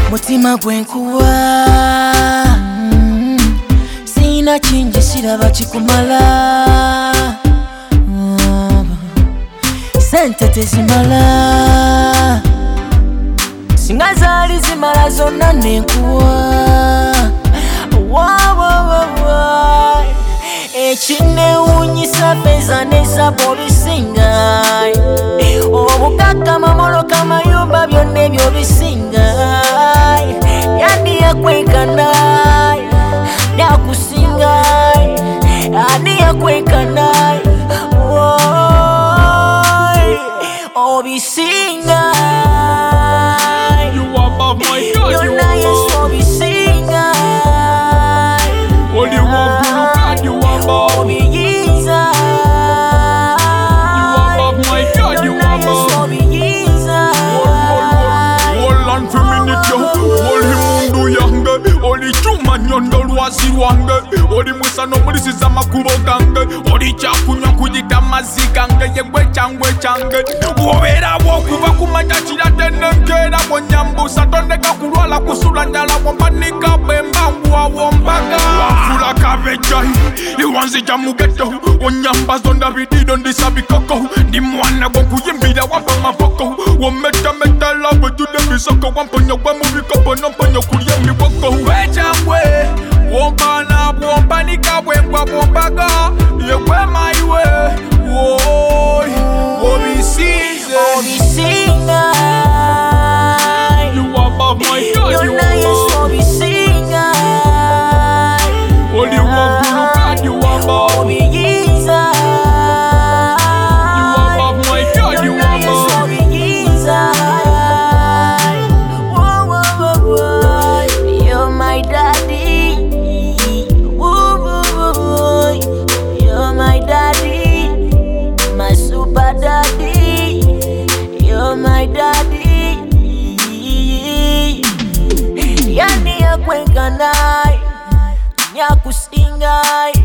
mutima gwenkuwa sina kingi siraba kikumala sente tezimala singa zaali zimala zonna nenkuwa ekinewunyisa feza nezabo bisinga obukaka mamoloka mayumba byonna ebyo bisinga yani yakwekana nakusinga ani yakwekana obisinga You above my God, you yonna yesu obisinga Only one God, you above. obiyinza You above my God, you yonna yesu above. obiyinza Hold on for a minute, yo. Hold him mundu yange. Oli chuma nyondo lwazi lwange. Oli musano mulisiza amakubo gange. Oli kyakunywa kuyita mazzi gange. Yegwe cyangwe cyange. Wobeera bw'okuva ku manya kirate n'enkeera bw'onyambusa tondeka kulwala kusula njala bw'ompanika bwemba nguwawombaga. Wafula kabejayi iwanzija mu ghetto. Onyambazo ndabidido ndisabikoko. Ndi mwana gw'okuyimbira wampa amaboko. Wometameta love tude bisoko. Wamponya gwe mu bikopo n'omponya kulya emiboko. Wechangwe wompana bwompanika bwembwa bwombaga. Yegwe mayiwe woy wobisize. obisinga You above my God, you yonna yesu above. obisinga Only one God, you above. obiyinza You above my God, you yonna yesu above. obiyinza you're my daddy. You're my daddy, my super daddy. You're my daddy. Yani yakwekana nyakusinga